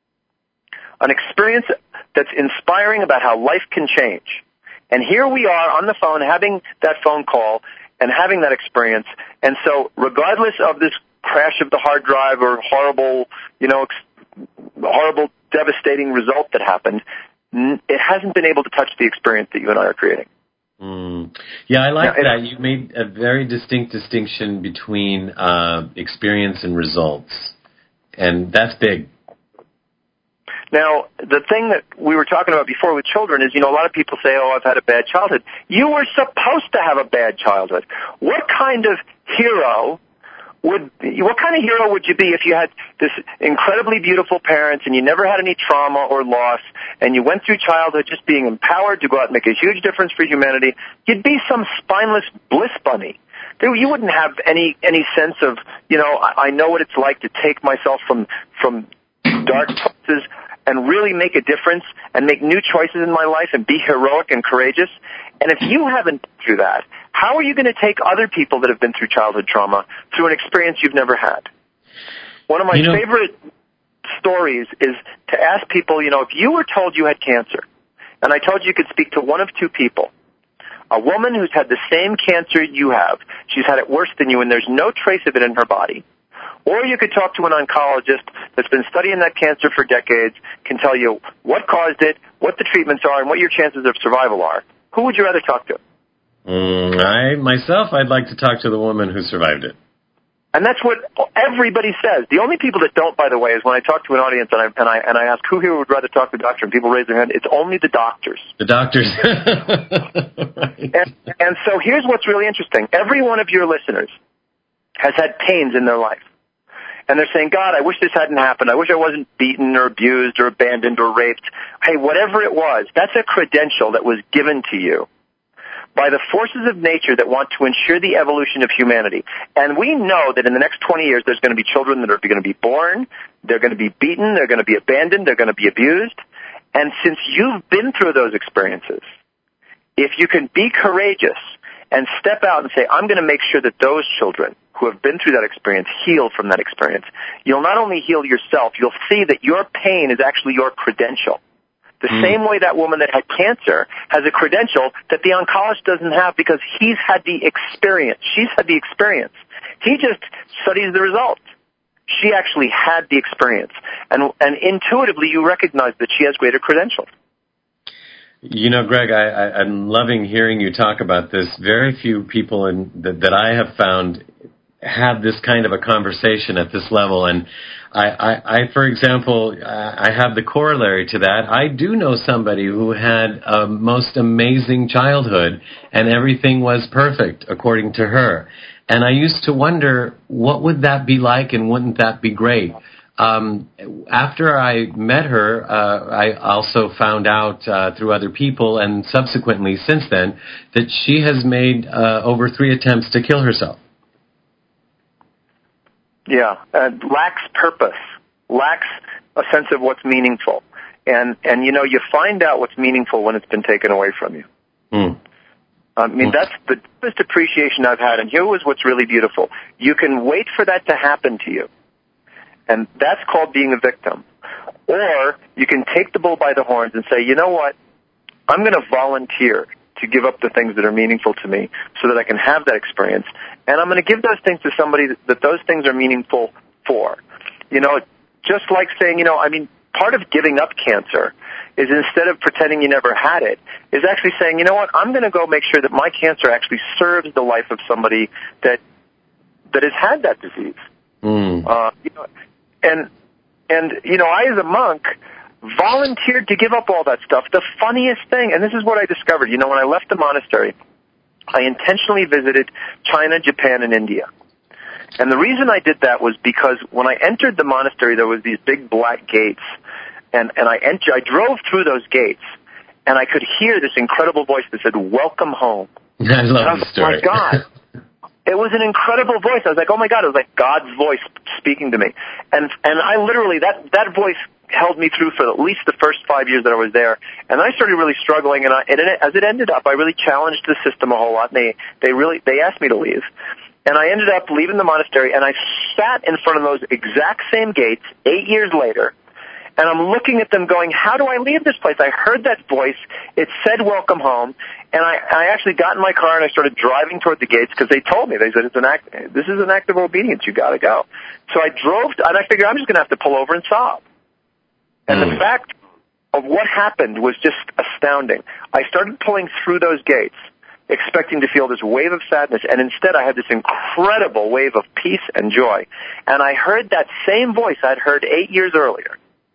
that's inspiring about how life can change. And here we are on the phone having that phone call and having that experience. And so regardless of this crash of the hard drive or horrible, horrible, devastating result that happened, it hasn't been able to touch the experience that you and I are creating. Yeah, I like that. You made a very distinct distinction between experience and results, and that's big. Now, the thing that we were talking about before with children is, a lot of people say, I've had a bad childhood. You were supposed to have a bad childhood. What kind of hero would you be if you had this incredibly beautiful parents and you never had any trauma or loss and you went through childhood just being empowered to go out and make a huge difference for humanity? You'd be some spineless bliss bunny. You wouldn't have any sense of, I know what it's like to take myself from dark places and really make a difference and make new choices in my life and be heroic and courageous. And if you haven't been through that, how are you going to take other people that have been through childhood trauma through an experience you've never had? One of my favorite stories is to ask people, if you were told you had cancer, and I told you could speak to one of two people, a woman who's had the same cancer you have, she's had it worse than you, and there's no trace of it in her body, or you could talk to an oncologist that's been studying that cancer for decades, can tell you what caused it, what the treatments are, and what your chances of survival are. Who would you rather talk to? I'd like to talk to the woman who survived it. And that's what everybody says. The only people that don't, by the way, is when I talk to an audience and I ask who here would rather talk to a doctor, and people raise their hand. It's only the doctors. The doctors. Right. And so here's what's really interesting. Every one of your listeners has had pains in their life. And they're saying, God, I wish this hadn't happened. I wish I wasn't beaten or abused or abandoned or raped. Hey, whatever it was, that's a credential that was given to you by the forces of nature that want to ensure the evolution of humanity. And we know that in the next 20 years, there's going to be children that are going to be born, they're going to be beaten, they're going to be abandoned, they're going to be abused. And since you've been through those experiences, if you can be courageous and step out and say, I'm going to make sure that those children who have been through that experience heal from that experience, you'll not only heal yourself, you'll see that your pain is actually your credential. The same way that woman that had cancer has a credential that the oncologist doesn't have because he's had the experience. She's had the experience. He just studies the results. She actually had the experience. And intuitively you recognize that she has greater credentials. Greg, I'm loving hearing you talk about this. Very few people that I have found have this kind of a conversation at this level. And I, for example, I have the corollary to that. I do know somebody who had a most amazing childhood and everything was perfect according to her. And I used to wonder, what would that be like and wouldn't that be great? After I met her, I also found out through other people and subsequently since then that she has made over 3 attempts to kill herself. Yeah, lacks purpose, lacks a sense of what's meaningful. And you find out what's meaningful when it's been taken away from you. That's the deepest appreciation I've had. And here was what's really beautiful. You can wait for that to happen to you. And that's called being a victim. Or you can take the bull by the horns and say, you know what, I'm going to volunteer to give up the things that are meaningful to me so that I can have that experience. And I'm going to give those things to somebody that those things are meaningful for. Just like saying, part of giving up cancer is instead of pretending you never had it, is actually saying, you know what, I'm going to go make sure that my cancer actually serves the life of somebody that has had that disease. I, as a monk, volunteered to give up all that stuff. The funniest thing, and this is what I discovered, when I left the monastery, I intentionally visited China, Japan, and India. And the reason I did that was because when I entered the monastery, there was these big black gates, And I drove through those gates, and I could hear this incredible voice that said, "Welcome home." I love the story. Oh, my God. It was an incredible voice. I was like, oh, my God. It was like God's voice speaking to me. And I literally, that voice held me through for at least the first 5 years that I was there. And I started really struggling. And as it ended up, I really challenged the system a whole lot. And they asked me to leave. And I ended up leaving the monastery. And I sat in front of those exact same gates 8 years later. And I'm looking at them going, how do I leave this place? I heard that voice. It said, welcome home. And I actually got in my car and I started driving toward the gates because they told me, they said, this is an act of obedience. You got to go. So I drove, and I figured I'm just going to have to pull over and sob. And the fact of what happened was just astounding. I started pulling through those gates, expecting to feel this wave of sadness, and instead I had this incredible wave of peace and joy. And I heard that same voice I'd heard 8 years earlier,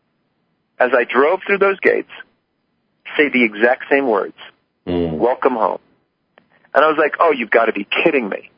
as I drove through those gates, say the exact same words, welcome home. And I was like, oh, you've got to be kidding me.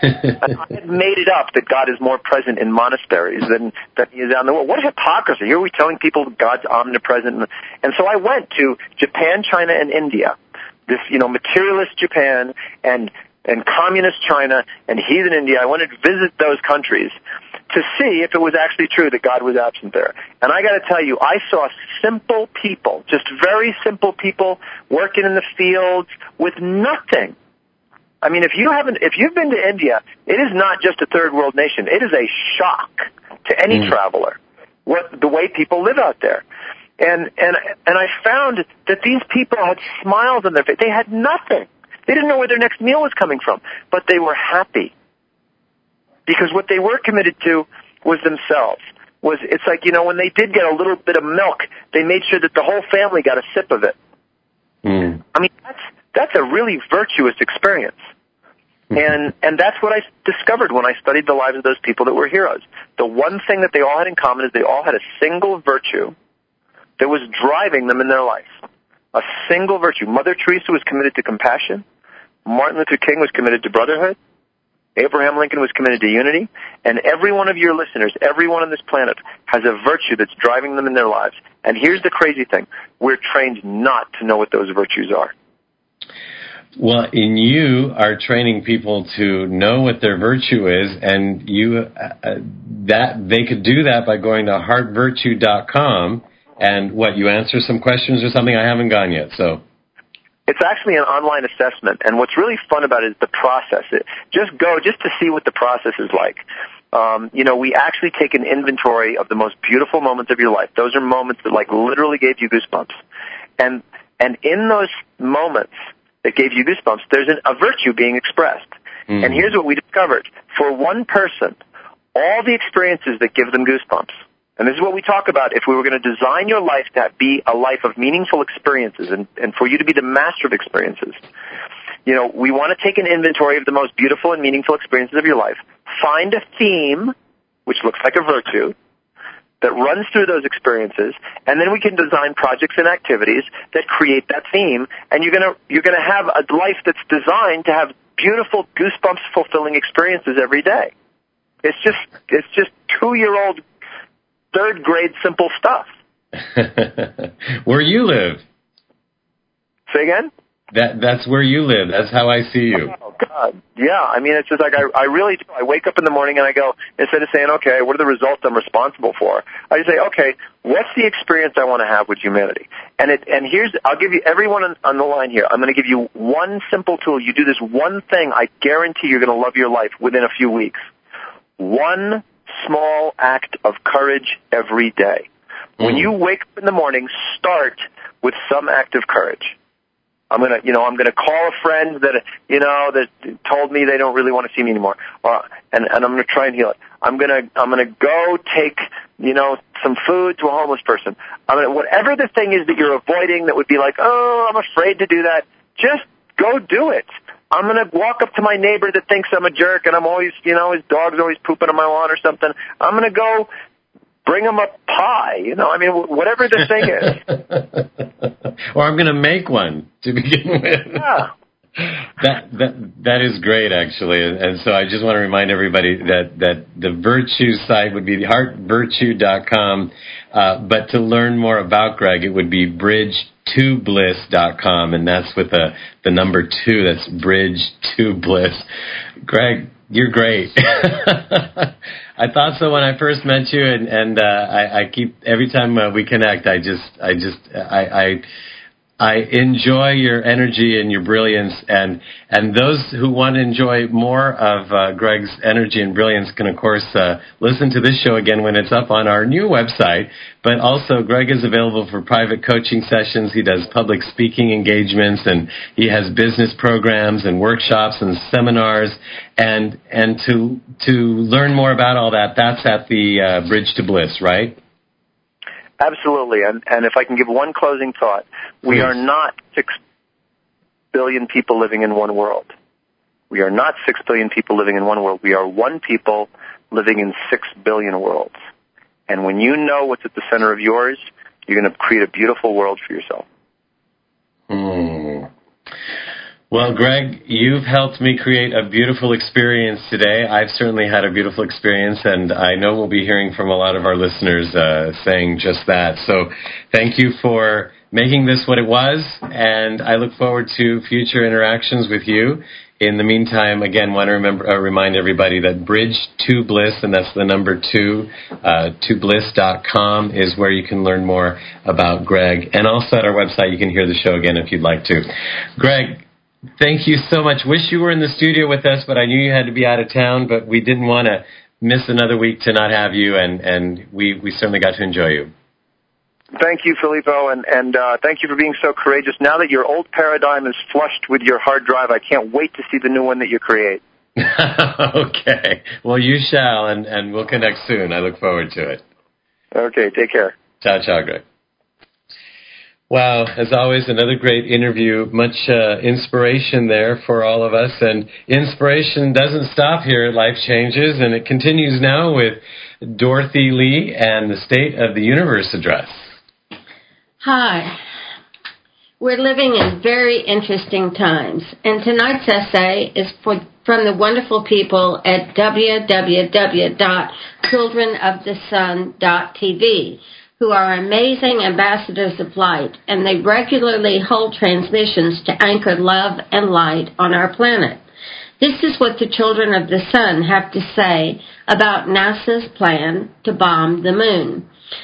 I had made it up that God is more present in monasteries than he is out in the world. What hypocrisy. Here we're telling people God's omnipresent. And so I went to Japan, China, and India, this, materialist Japan and communist China and heathen India. I wanted to visit those countries to see if it was actually true that God was absent there. And I got to tell you, I saw simple people, just very simple people working in the fields with nothing. I mean, if you've been to India, it is not just a third world nation. It is a shock to any traveler the way people live out there. And I found that these people had smiles on their face. They had nothing. They didn't know where their next meal was coming from, but they were happy. Because what they were committed to was themselves. It's like, when they did get a little bit of milk, they made sure that the whole family got a sip of it. I mean, that's a really virtuous experience. And that's what I discovered when I studied the lives of those people that were heroes. The one thing that they all had in common is they all had a single virtue that was driving them in their life. A single virtue. Mother Teresa was committed to compassion. Martin Luther King was committed to brotherhood. Abraham Lincoln was committed to unity, and every one of your listeners, everyone on this planet, has a virtue that's driving them in their lives. And here's the crazy thing. We're trained not to know what those virtues are. Well, you are training people to know what their virtue is, and that they could do that by going to heartvirtue.com, and you answer some questions or something? I haven't gone yet, so... It's actually an online assessment, and what's really fun about it is the process. Just to see what the process is like. We actually take an inventory of the most beautiful moments of your life. Those are moments that literally gave you goosebumps. And in those moments that gave you goosebumps, there's a virtue being expressed. And here's what we discovered. For one person, all the experiences that give them goosebumps, and this is what we talk about, if we were going to design your life to be a life of meaningful experiences and for you to be the master of experiences, we want to take an inventory of the most beautiful and meaningful experiences of your life, find a theme, which looks like a virtue, that runs through those experiences, and then we can design projects and activities that create that theme, and you're going to have a life that's designed to have beautiful, goosebumps-fulfilling experiences every day. It's just 2-year-old third grade simple stuff. Where you live. Say again? That's where you live. That's how I see you. Oh, God. Yeah, I mean, it's just like I really do. I wake up in the morning and I go, instead of saying, okay, what are the results I'm responsible for? I say, okay, what's the experience I want to have with humanity? And I'll give you everyone on the line here. I'm going to give you one simple tool. You do this one thing, I guarantee you're going to love your life within a few weeks. One small act of courage every day. When you wake up in the morning, start with some act of courage. I'm gonna call a friend that told me they don't really want to see me anymore, and I'm gonna try and heal it. I'm gonna go take some food to a homeless person. Whatever the thing is that you're avoiding that would be like, oh, I'm afraid to do that. Just go do it. I'm going to walk up to my neighbor that thinks I'm a jerk and I'm always, his dog's always pooping on my lawn or something. I'm going to go bring him a pie, whatever the thing is. Or I'm going to make one to begin with. Yeah. That is great, actually, and so I just want to remind everybody that the Virtue site would be heartvirtue.com, but to learn more about Greg, it would be bridge2bliss.com, and that's with the number 2. That's bridge2bliss. Greg, you're great. I thought so when I first met you, and I keep every time we connect, I enjoy your energy and your brilliance, and those who want to enjoy more of Greg's energy and brilliance can, of course, listen to this show again when it's up on our new website. But also, Greg is available for private coaching sessions. He does public speaking engagements, and he has business programs and workshops and seminars. And to learn more about all that, that's at the Bridge to Bliss, right? Absolutely, and if I can give one closing thought, we are not 6 billion people living in one world. We are not 6 billion people living in one world. We are one people living in 6 billion worlds. And when you know what's at the center of yours, you're going to create a beautiful world for yourself. Well, Greg, you've helped me create a beautiful experience today. I've certainly had a beautiful experience, and I know we'll be hearing from a lot of our listeners saying just that. So thank you for making this what it was, and I look forward to future interactions with you. In the meantime, again, want to remind everybody that Bridge to Bliss, and that's the number 2, tobliss.com is where you can learn more about Greg. And also at our website, you can hear the show again if you'd like to. Greg, thank you so much. Wish you were in the studio with us, but I knew you had to be out of town, but we didn't want to miss another week to not have you, and we certainly got to enjoy you. Thank you, Filippo, and thank you for being so courageous. Now that your old paradigm is flushed with your hard drive, I can't wait to see the new one that you create. Okay. Well, you shall, and we'll connect soon. I look forward to it. Okay, take care. Ciao, Greg. Wow, as always, another great interview. Much inspiration there for all of us. And inspiration doesn't stop here at Life Changes, and it continues now with Dorothy Lee and the State of the Universe Address. Hi. We're living in very interesting times, and tonight's essay is from the wonderful people at www.childrenofthesun.tv, who are amazing ambassadors of light, and they regularly hold transmissions to anchor love and light on our planet. This is what the Children of the Sun have to say about NASA's plan to bomb the moon.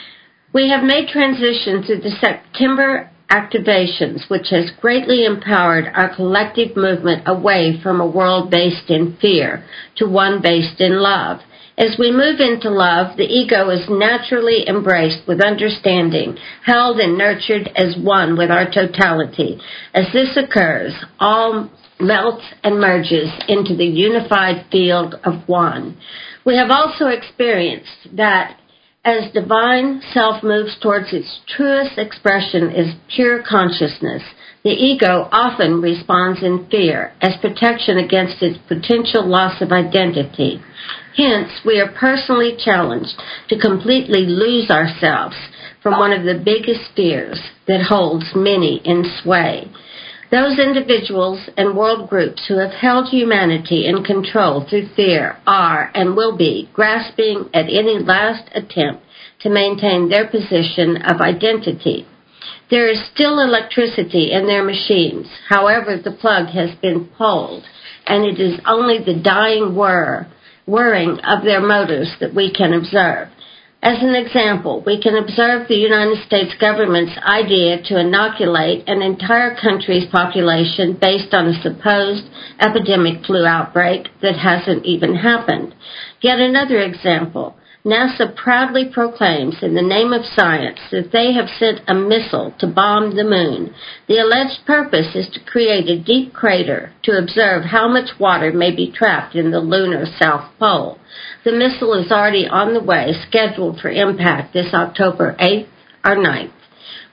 We have made transition through the September activations, which has greatly empowered our collective movement away from a world based in fear to one based in love. As we move into love, the ego is naturally embraced with understanding, held and nurtured as one with our totality. As this occurs, all melts and merges into the unified field of one. We have also experienced that as divine self moves towards its truest expression as pure consciousness, the ego often responds in fear as protection against its potential loss of identity. Hence, we are personally challenged to completely lose ourselves from one of the biggest fears that holds many in sway. Those individuals and world groups who have held humanity in control through fear are and will be grasping at any last attempt to maintain their position of identity. There is still electricity in their machines. However, the plug has been pulled, and it is only the dying whirring of their motors that we can observe. As an example, we can observe the United States government's idea to inoculate an entire country's population based on a supposed epidemic flu outbreak that hasn't even happened. Yet another example, NASA proudly proclaims in the name of science that they have sent a missile to bomb the moon. The alleged purpose is to create a deep crater to observe how much water may be trapped in the lunar South Pole. The missile is already on the way, scheduled for impact this October 8th or 9th.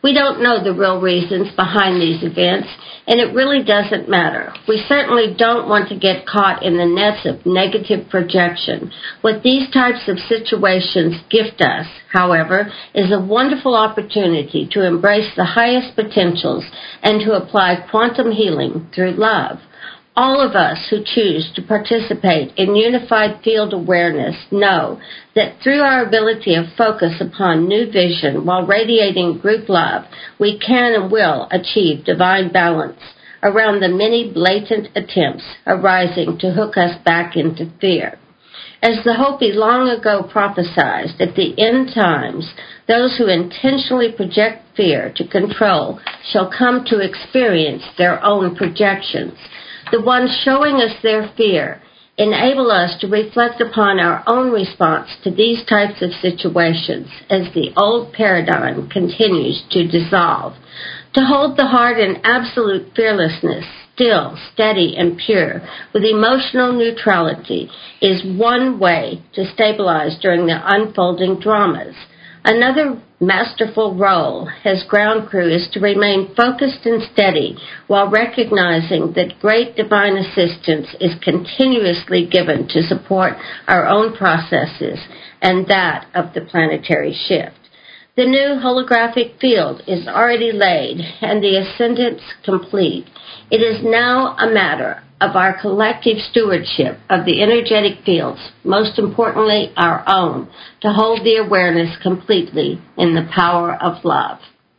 We don't know the real reasons behind these events, and it really doesn't matter. We certainly don't want to get caught in the nets of negative projection. What these types of situations gift us, however, is a wonderful opportunity to embrace the highest potentials and to apply quantum healing through love. All of us who choose to participate in unified field awareness know that through our ability of focus upon new vision while radiating group love, we can and will achieve divine balance around the many blatant attempts arising to hook us back into fear. As the Hopi long ago prophesied, at the end times, those who intentionally project fear to control shall come to experience their own projections. The ones showing us their fear enable us to reflect upon our own response to these types of situations as the old paradigm continues to dissolve. To hold the heart in absolute fearlessness, still, steady, and pure, with emotional neutrality, is one way to stabilize during the unfolding dramas. Another masterful role as ground crew is to remain focused and steady while recognizing that great divine assistance is continuously given to support our own processes and that of the planetary shift. The new holographic field is already laid and the ascendance complete. It is now a matter of our collective stewardship of the energetic fields, most importantly our own, to hold the awareness completely in the power of love.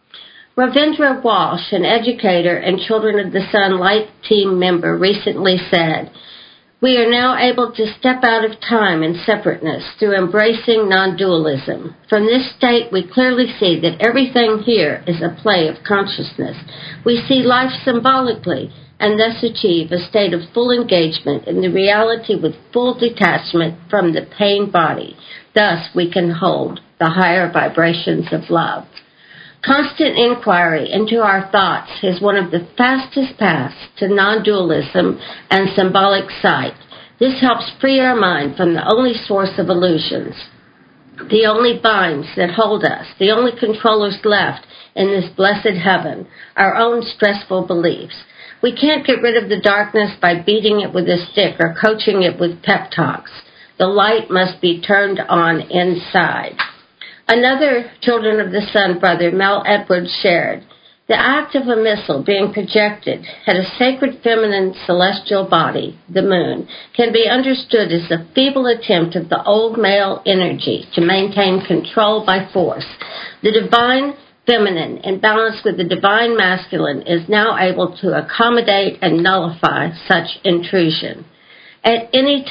Ravindra Walsh, an educator and Children of the Sun Light team member, recently said, "We are now able to step out of time and separateness through embracing non-dualism. From this state, we clearly see that everything here is a play of consciousness. We see life symbolically and thus achieve a state of full engagement in the reality with full detachment from the pain body. Thus, we can hold the higher vibrations of love." Constant inquiry into our thoughts is one of the fastest paths to non-dualism and symbolic sight. This helps free our mind from the only source of illusions, the only binds that hold us, the only controllers left in this blessed heaven, our own stressful beliefs. We can't get rid of the darkness by beating it with a stick or coaching it with pep talks. The light must be turned on inside. Another Children of the Sun brother, Mel Edwards, shared, "The act of a missile being projected at a sacred feminine celestial body, the moon, can be understood as a feeble attempt of the old male energy to maintain control by force. The divine feminine, in balance with the divine masculine, is now able to accommodate and nullify such intrusion. At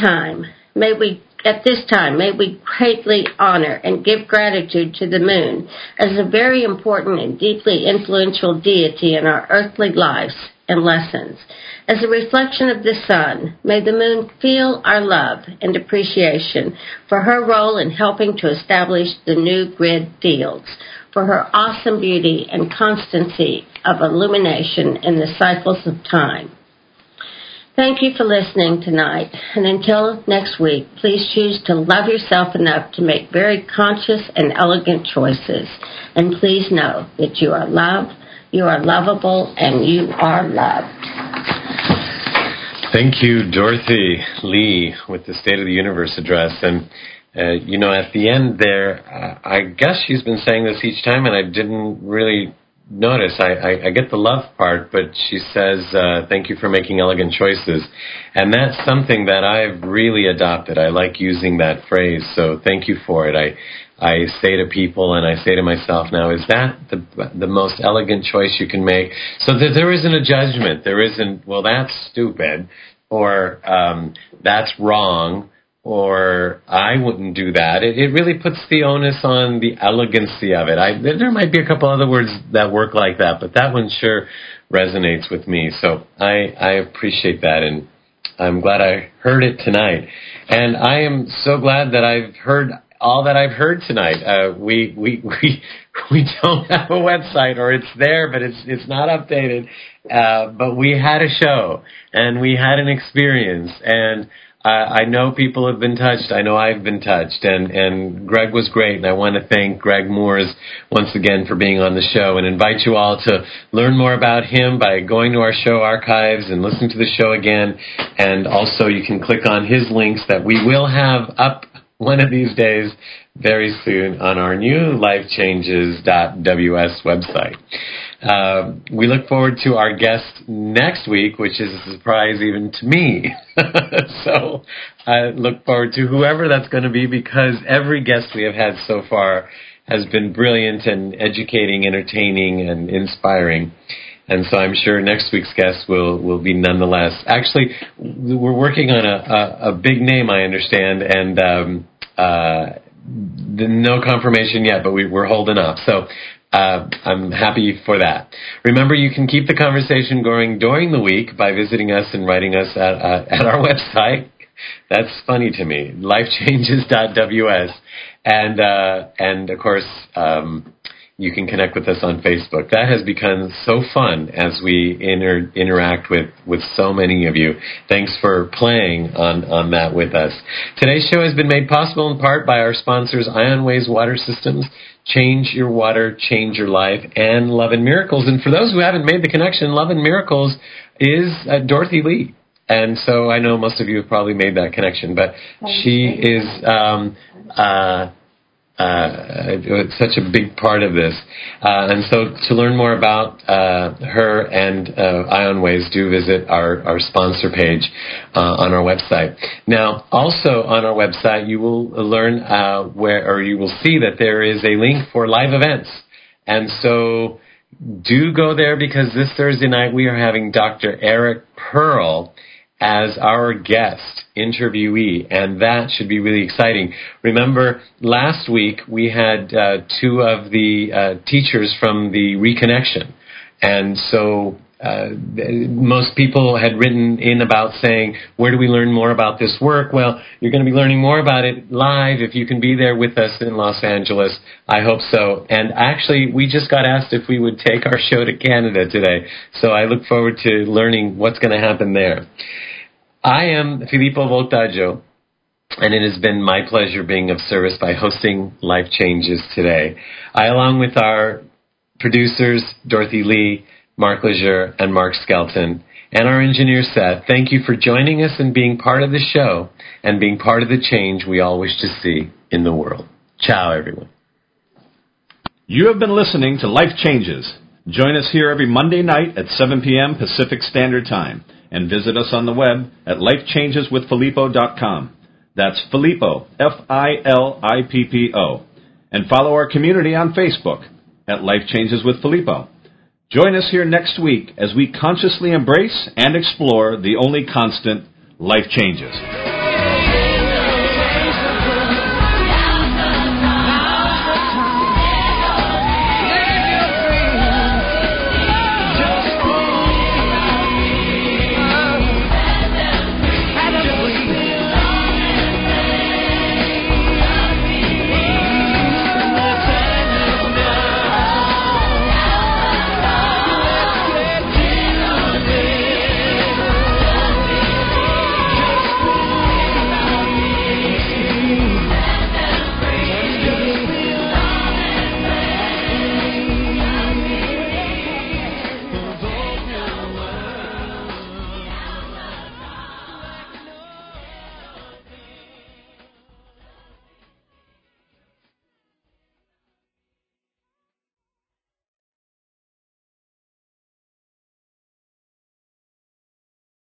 this time, may we greatly honor and give gratitude to the moon as a very important and deeply influential deity in our earthly lives and lessons. As a reflection of the sun, may the moon feel our love and appreciation for her role in helping to establish the new grid fields, for her awesome beauty and constancy of illumination in the cycles of time." Thank you for listening tonight, and until next week, please choose to love yourself enough to make very conscious and elegant choices. And please know that you are loved, you are lovable, and you are loved. Thank you, Dorothy Lee, with the State of the Universe address. And, at the end there, I guess she's been saying this each time, and I didn't really notice. I get the love part, but she says, thank you for making elegant choices. And that's something that I've really adopted. I like using that phrase, so thank you for it. I say to people and I say to myself now, is that the most elegant choice you can make? So that there isn't a judgment. There isn't, well, that's stupid, or that's wrong, or I wouldn't do that. It really puts the onus on the elegancy of it. There might be a couple other words that work like that, but that one sure resonates with me. So I appreciate that, and I'm glad I heard it tonight. And I am so glad that I've heard all that I've heard tonight. We don't have a website, or it's there, but it's not updated. But we had a show, and we had an experience, and I know people have been touched. I know I've been touched. And Greg was great. And I want to thank Greg Moores once again for being on the show and invite you all to learn more about him by going to our show archives and listen to the show again. And also you can click on his links that we will have up one of these days very soon on our new lifechanges.ws website. We look forward to our guest next week, which is a surprise even to me. So I look forward to whoever that's going to be, because every guest we have had so far has been brilliant and educating, entertaining, and inspiring. And so I'm sure next week's guest will be nonetheless. Actually, we're working on a big name, I understand, and no confirmation yet, but we're holding up. So I'm happy for that. Remember, you can keep the conversation going during the week by visiting us and writing us at our website. That's funny to me, lifechanges.ws. And of course, you can connect with us on Facebook. That has become so fun as we interact with so many of you. Thanks for playing on that with us. Today's show has been made possible in part by our sponsors, IonWays Water Systems, Change Your Water, Change Your Life, and Love and Miracles. And for those who haven't made the connection, Love and Miracles is Dorothy Lee. And so I know most of you have probably made that connection, but she is such a big part of this. And so to learn more about her and IonWays, do visit our sponsor page on our website. Now, also on our website, you will learn you will see that there is a link for live events. And so do go there, because this Thursday night we are having Dr. Eric Pearl as our guest interviewee, and that should be really exciting. Remember, last week we had two of the teachers from the Reconnection, and so most people had written in about saying, where do we learn more about this work? Well, you're going to be learning more about it live if you can be there with us in Los Angeles. I hope so. And actually, we just got asked if we would take our show to Canada today, so I look forward to learning what's going to happen there. I am Filippo Voltaggio, and it has been my pleasure being of service by hosting Life Changes today. I, along with our producers, Dorothy Lee, Mark Lejeune, and Mark Skelton, and our engineer, Seth, thank you for joining us and being part of the show and being part of the change we all wish to see in the world. Ciao, everyone. You have been listening to Life Changes. Join us here every Monday night at 7 p.m. Pacific Standard Time, and visit us on the web at lifechangeswithfilippo.com. That's Filippo, Filippo. And follow our community on Facebook at Life Changes with Filippo. Join us here next week as we consciously embrace and explore the only constant, life changes.